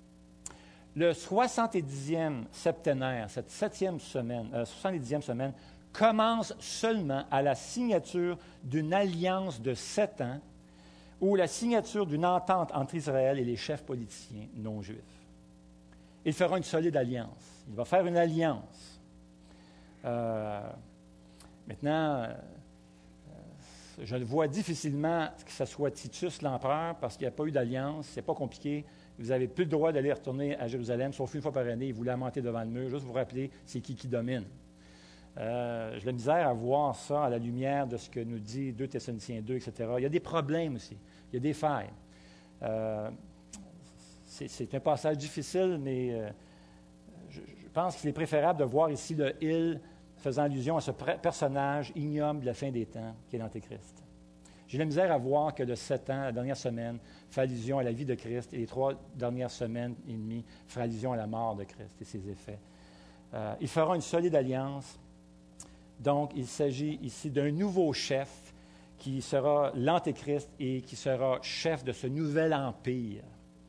Le 70e septénaire, cette 70e semaine, commence seulement à la signature d'une alliance de 7 ans ou la signature d'une entente entre Israël et les chefs politiciens non-juifs. Il fera une solide alliance. Il va faire une alliance. Maintenant, je le vois difficilement que ce soit Titus l'empereur parce qu'il n'y a pas eu d'alliance, c'est pas compliqué. Vous n'avez plus le droit d'aller retourner à Jérusalem, sauf une fois par année. Il voulait monter devant le mur, juste vous rappeler c'est qui domine. J'ai la misère à voir ça à la lumière de ce que nous dit 2 Thessaloniciens 2, etc. Il y a des problèmes aussi, il y a des failles. C'est un passage difficile, mais je pense qu'il est préférable de voir ici le « il » faisant allusion à ce personnage ignoble de la fin des temps, qui est l'Antéchrist. J'ai la misère à voir que le 7 ans, la dernière semaine, fait allusion à la vie de Christ, et les 3 dernières semaines et demie fera allusion à la mort de Christ et ses effets. Il fera une solide alliance. Donc, il s'agit ici d'un nouveau chef qui sera l'Antéchrist et qui sera chef de ce nouvel empire.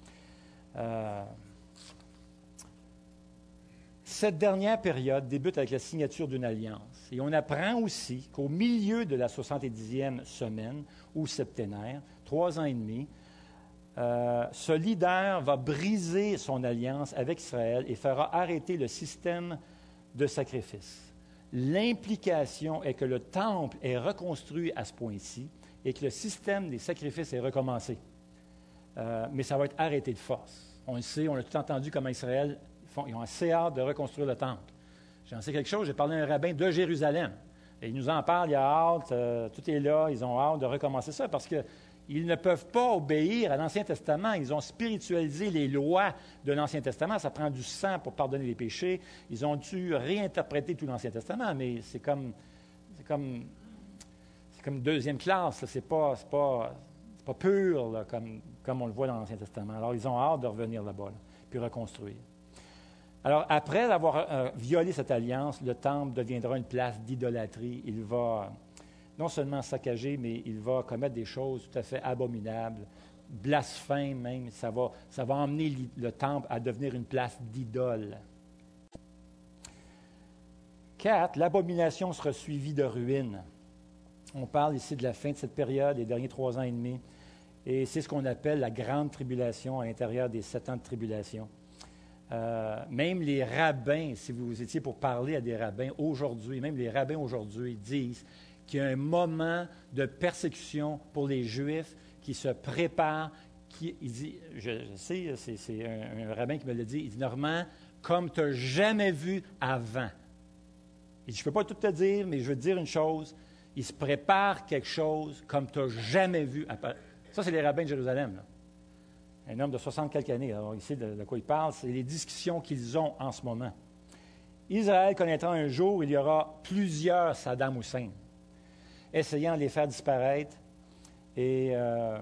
Cette dernière période débute avec la signature d'une alliance. Et on apprend aussi qu'au milieu de la 70e semaine, ou septénaire, 3 ans et demi, ce leader va briser son alliance avec Israël et fera arrêter le système de sacrifice. L'implication est que le temple est reconstruit à ce point-ci et que le système des sacrifices est recommencé. Mais ça va être arrêté de force. On le sait, on a tout entendu comment Israël, ils ont assez hâte de reconstruire le temple. J'en sais quelque chose, j'ai parlé à un rabbin de Jérusalem. Et il nous en parle, il a hâte, tout est là, ils ont hâte de recommencer ça parce qu'ils ne peuvent pas obéir à l'Ancien Testament. Ils ont spiritualisé les lois de l'Ancien Testament. Ça prend du sang pour pardonner les péchés. Ils ont dû réinterpréter tout l'Ancien Testament, mais c'est comme c'est comme une deuxième classe. C'est pas pur là, comme on le voit dans l'Ancien Testament. Alors, ils ont hâte de revenir là-bas, là, puis reconstruire. Alors, après avoir violé cette alliance, le temple deviendra une place d'idolâtrie. Il va non seulement saccager, mais il va commettre des choses tout à fait abominables, blasphème même. Ça va emmener le temple à devenir une place d'idole. 4, l'abomination sera suivie de ruines. On parle ici de la fin de cette période, les derniers 3 ans et demi, et c'est ce qu'on appelle la grande tribulation à l'intérieur des 7 ans de tribulation. Même les rabbins, si vous étiez pour parler à des rabbins aujourd'hui, même les rabbins aujourd'hui disent qu'il y a un moment de persécution pour les Juifs qui se prépare. Il dit, je sais, c'est un rabbin qui me l'a dit, il dit, Normand, comme tu n'as jamais vu avant. Il dit, je ne peux pas tout te dire, mais je veux te dire une chose, il se prépare quelque chose comme tu n'as jamais vu. Ça, c'est les rabbins de Jérusalem, là. Un homme de 60 quelques années. Alors, ici, de quoi il parle, c'est les discussions qu'ils ont en ce moment. Israël connaîtra un jour où il y aura plusieurs Saddam Hussein, essayant de les faire disparaître. Et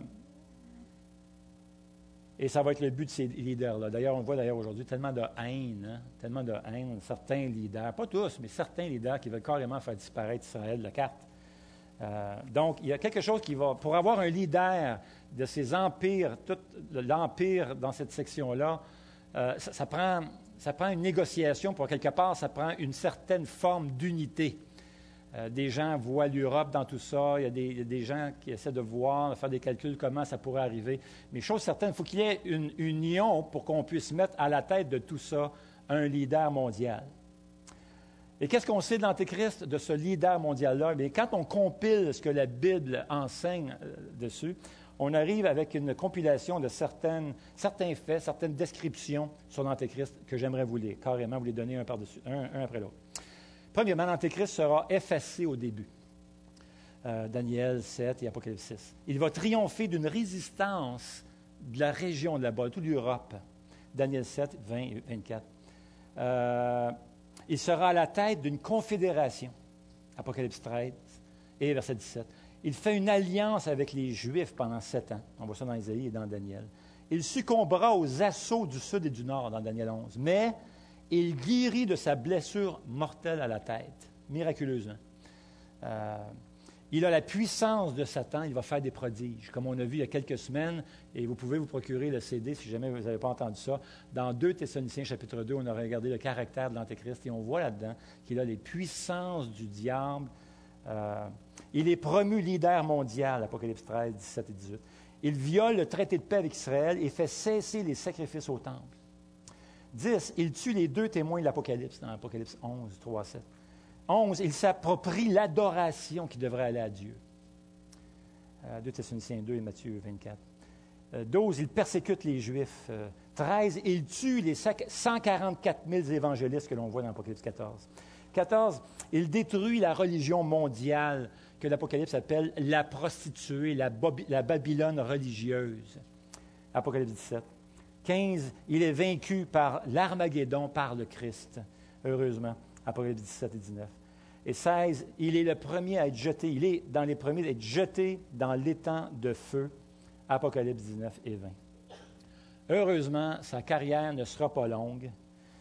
ça va être le but de ces leaders-là. D'ailleurs, on voit aujourd'hui tellement de haine, certains leaders, pas tous, mais certains leaders qui veulent carrément faire disparaître Israël de la carte. Donc, il y a quelque chose qui va, pour avoir un leader de ces empires, tout l'empire dans cette section-là, ça prend une négociation pour quelque part, ça prend une certaine forme d'unité. Des gens voient l'Europe dans tout ça, il y a des gens qui essaient de voir, de faire des calculs, comment ça pourrait arriver. Mais chose certaine, il faut qu'il y ait une union pour qu'on puisse mettre à la tête de tout ça un leader mondial. Et qu'est-ce qu'on sait de l'Antéchrist, de ce leader mondial-là? Bien, quand on compile ce que la Bible enseigne dessus, on arrive avec une compilation de certains faits, certaines descriptions sur l'Antéchrist que j'aimerais vous lire, carrément vous les donner un après l'autre. Premièrement, l'Antéchrist sera effacé au début. Daniel 7 et Apocalypse 6. Il va triompher d'une résistance de la région de là-bas, de toute l'Europe. Daniel 7, 20 et 24. Il sera à la tête d'une confédération. Apocalypse 13 et verset 17. Il fait une alliance avec les Juifs pendant 7 ans. On voit ça dans Isaïe et dans Daniel. Il succombera aux assauts du sud et du nord dans Daniel 11. Mais il guérit de sa blessure mortelle à la tête, miraculeusement. Il a la puissance de Satan, il va faire des prodiges, comme on a vu il y a quelques semaines, et vous pouvez vous procurer le CD si jamais vous n'avez pas entendu ça. Dans 2 Thessaloniciens, chapitre 2, on a regardé le caractère de l'Antéchrist, et on voit là-dedans qu'il a les puissances du diable. Il est promu leader mondial, Apocalypse 13, 17 et 18. Il viole le traité de paix avec Israël et fait cesser les sacrifices au temple. 10, il tue les 2 témoins de l'Apocalypse, dans Apocalypse 11, 3 à 7. 11, il s'approprie l'adoration qui devrait aller à Dieu. 2 Thessaloniciens 2 et Matthieu 24. 12, il persécute les Juifs. 13, il tue les 144 000 évangélistes que l'on voit dans Apocalypse 14. 14, il détruit la religion mondiale que l'Apocalypse appelle la prostituée, la Babylone religieuse. Apocalypse 17. 15, il est vaincu par l'Armageddon, par le Christ, heureusement. Apocalypse 17 et 19. Et 16, il est le premier à être jeté, il est dans les premiers à être jeté dans l'étang de feu. Apocalypse 19 et 20. Heureusement, sa carrière ne sera pas longue.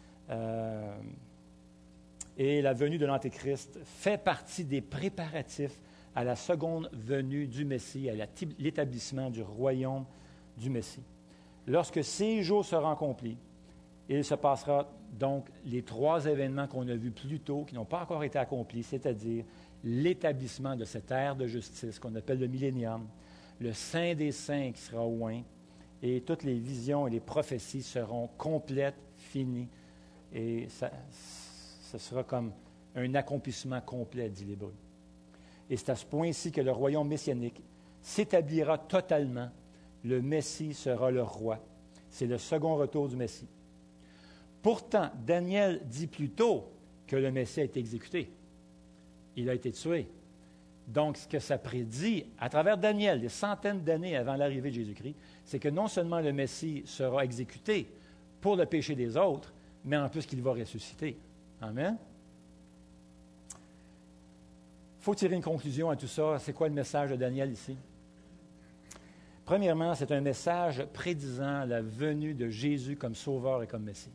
Et la venue de l'Antéchrist fait partie des préparatifs à la seconde venue du Messie, à l'établissement du royaume du Messie. Lorsque ces jours seront accomplis, il se passera donc les 3 événements qu'on a vus plus tôt, qui n'ont pas encore été accomplis, c'est-à-dire l'établissement de cette ère de justice qu'on appelle le millénium, le Saint des Saints qui sera oint, et toutes les visions et les prophéties seront complètes, finies, et ce sera comme un accomplissement complet, dit l'Hébreu. Et c'est à ce point-ci que le royaume messianique s'établira totalement. Le Messie sera le roi. C'est le second retour du Messie. Pourtant, Daniel dit plus tôt que le Messie a été exécuté. Il a été tué. Donc, ce que ça prédit, à travers Daniel, des centaines d'années avant l'arrivée de Jésus-Christ, c'est que non seulement le Messie sera exécuté pour le péché des autres, mais en plus qu'il va ressusciter. Amen. Il faut tirer une conclusion à tout ça. C'est quoi le message de Daniel ici? Premièrement, c'est un message prédisant la venue de Jésus comme sauveur et comme Messie.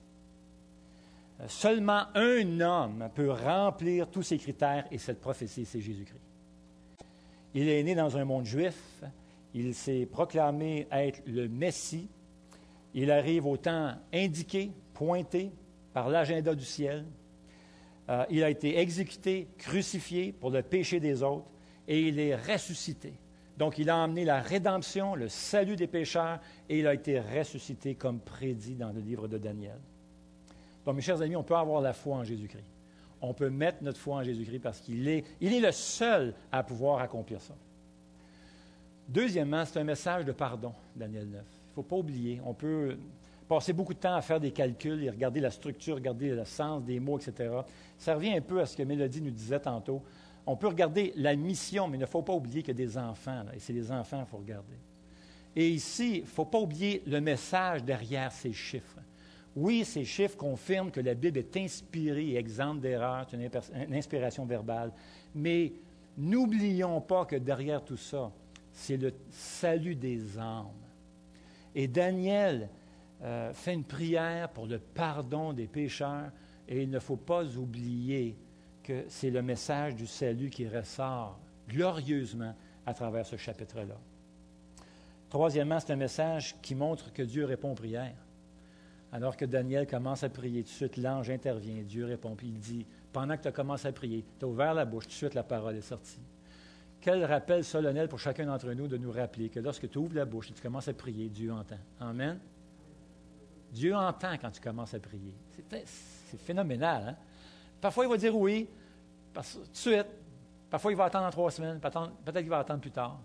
Seulement un homme peut remplir tous ces critères et cette prophétie, c'est Jésus-Christ. Il est né dans un monde juif. Il s'est proclamé être le Messie. Il arrive au temps indiqué, pointé par l'agenda du ciel. Il a été exécuté, crucifié pour le péché des autres et il est ressuscité. Donc, il a emmené la rédemption, le salut des pécheurs et il a été ressuscité comme prédit dans le livre de Daniel. Donc, mes chers amis, on peut avoir la foi en Jésus-Christ. On peut mettre notre foi en Jésus-Christ parce qu'il est le seul à pouvoir accomplir ça. Deuxièmement, c'est un message de pardon, Daniel 9. Il ne faut pas oublier, on peut passer beaucoup de temps à faire des calculs et regarder la structure, regarder le sens des mots, etc. Ça revient un peu à ce que Mélodie nous disait tantôt. On peut regarder la mission, mais il ne faut pas oublier qu'il y a des enfants, là, et c'est les enfants qu'il faut regarder. Et ici, il ne faut pas oublier le message derrière ces chiffres. Oui, ces chiffres confirment que la Bible est inspirée et exempte d'erreur, c'est une inspiration verbale, mais n'oublions pas que derrière tout ça, c'est le salut des âmes. Et Daniel fait une prière pour le pardon des pécheurs, et il ne faut pas oublier que c'est le message du salut qui ressort glorieusement à travers ce chapitre-là. Troisièmement, c'est un message qui montre que Dieu répond aux prières. Alors que Daniel commence à prier, tout de suite, l'ange intervient, Dieu répond, puis il dit, pendant que tu as commencé à prier, tu as ouvert la bouche, tout de suite, la parole est sortie. Quel rappel solennel pour chacun d'entre nous de nous rappeler que lorsque tu ouvres la bouche et tu commences à prier, Dieu entend. Amen? Dieu entend quand tu commences à prier. C'est phénoménal, hein? Parfois, il va dire oui, tout de suite. Parfois, il va attendre en 3 semaines, peut-être qu'il va attendre plus tard.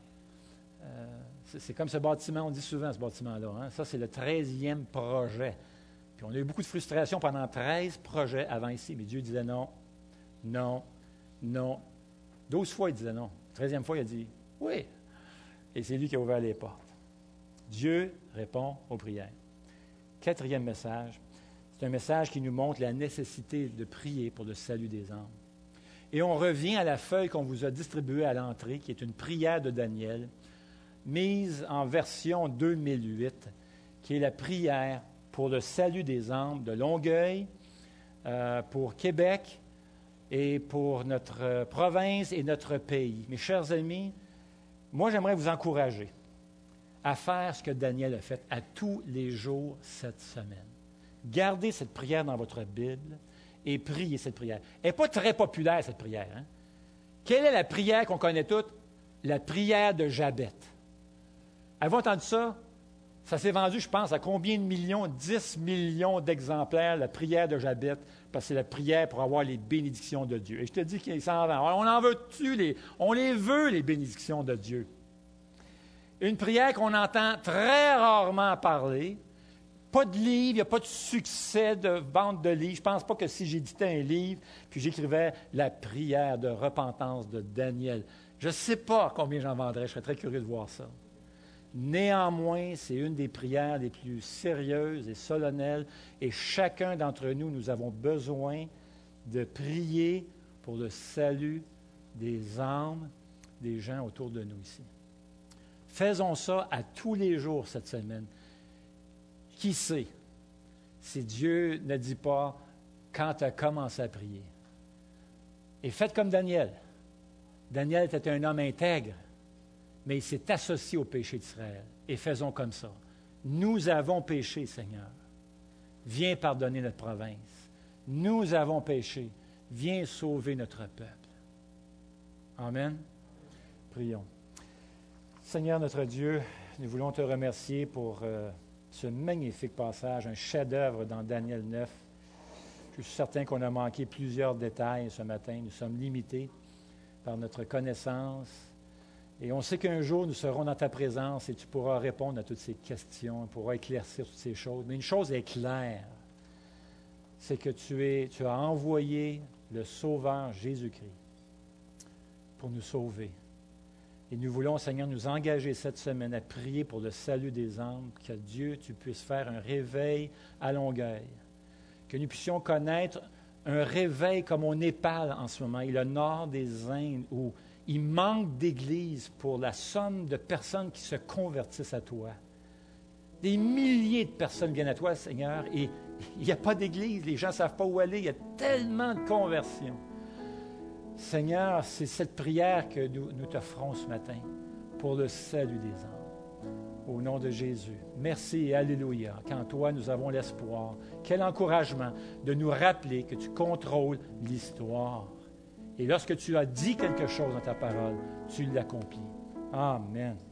C'est comme ce bâtiment, on dit souvent ce bâtiment-là. Hein? Ça, c'est le 13e projet. Puis on a eu beaucoup de frustration pendant 13 projets avant ici, mais Dieu disait non, non, non. 12 fois, il disait non. 13e fois, il a dit oui. Et c'est lui qui a ouvert les portes. Dieu répond aux prières. 4e message, c'est un message qui nous montre la nécessité de prier pour le salut des âmes. Et on revient à la feuille qu'on vous a distribuée à l'entrée, qui est une prière de Daniel, mise en version 2008, qui est la prière pour le salut des âmes de Longueuil, pour Québec et pour notre province et notre pays. Mes chers amis, moi j'aimerais vous encourager à faire ce que Daniel a fait à tous les jours cette semaine. Gardez cette prière dans votre Bible et priez cette prière. Elle n'est pas très populaire, cette prière. Hein? Quelle est la prière qu'on connaît toutes? La prière de Jabet. Avez-vous entendu ça? Ça s'est vendu, je pense, à combien de millions? 10 millions d'exemplaires, la prière de Jabet, parce que c'est la prière pour avoir les bénédictions de Dieu. Et je te dis qu'il s'en vend. On en veut-tu? On les veut, les bénédictions de Dieu. Une prière qu'on entend très rarement parler. Pas de livre, il n'y a pas de succès de vente de livres. Je ne pense pas que si j'éditais un livre, puis j'écrivais la prière de repentance de Daniel, je ne sais pas combien j'en vendrais, je serais très curieux de voir ça. Néanmoins, c'est une des prières les plus sérieuses et solennelles, et chacun d'entre nous, nous avons besoin de prier pour le salut des âmes des gens autour de nous ici. Faisons ça à tous les jours cette semaine. Qui sait si Dieu ne dit pas quand tu as commencé à prier? Et faites comme Daniel. Daniel était un homme intègre, mais il s'est associé au péché d'Israël. Et faisons comme ça. Nous avons péché, Seigneur. Viens pardonner notre province. Nous avons péché. Viens sauver notre peuple. Amen. Prions. Seigneur notre Dieu, nous voulons te remercier pour ce magnifique passage, un chef-d'œuvre dans Daniel 9. Je suis certain qu'on a manqué plusieurs détails ce matin. Nous sommes limités par notre connaissance. Et on sait qu'un jour, nous serons dans ta présence et tu pourras répondre à toutes ces questions, tu pourras éclaircir toutes ces choses. Mais une chose est claire, c'est que tu as envoyé le Sauveur Jésus-Christ pour nous sauver. Et nous voulons, Seigneur, nous engager cette semaine à prier pour le salut des âmes, que Dieu, tu puisses faire un réveil à Longueuil, que nous puissions connaître un réveil comme au Népal en ce moment, et le nord des Indes, où il manque d'églises pour la somme de personnes qui se convertissent à toi. Des milliers de personnes viennent à toi, Seigneur, et il n'y a pas d'église, les gens ne savent pas où aller, il y a tellement de conversions. Seigneur, c'est cette prière que nous t'offrons ce matin pour le salut des âmes. Au nom de Jésus. Merci et alléluia, qu'en toi nous avons l'espoir. Quel encouragement de nous rappeler que tu contrôles l'histoire. Et lorsque tu as dit quelque chose dans ta parole, tu l'accomplis. Amen.